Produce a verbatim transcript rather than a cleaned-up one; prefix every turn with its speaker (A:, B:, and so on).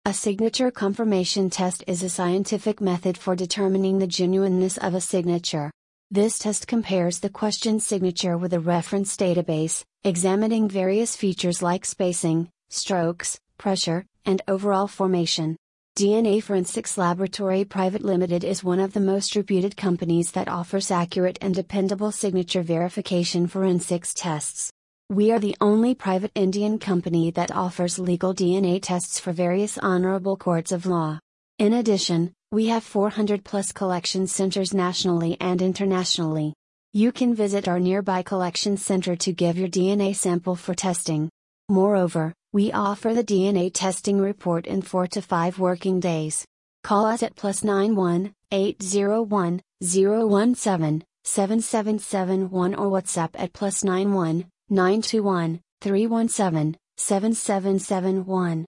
A: A signature confirmation test is a scientific method for determining the genuineness of a signature. This test compares the question's signature with a reference database, examining various features like spacing, strokes, pressure, and overall formation. D N A Forensics Laboratory Private Limited is one of the most reputed companies that offers accurate and dependable signature verification forensics tests. We are the only private Indian company that offers legal D N A tests for various honorable courts of law. In addition, we have four hundred plus collection centers nationally and internationally. You can visit our nearby collection center to give your D N A sample for testing. Moreover, we offer the D N A testing report in four to five working days. Call us at plus nine one, eight zero one, zero one seven, seven seven seven one or WhatsApp at plus nine one, nine two one, three one seven, seven seven seven one.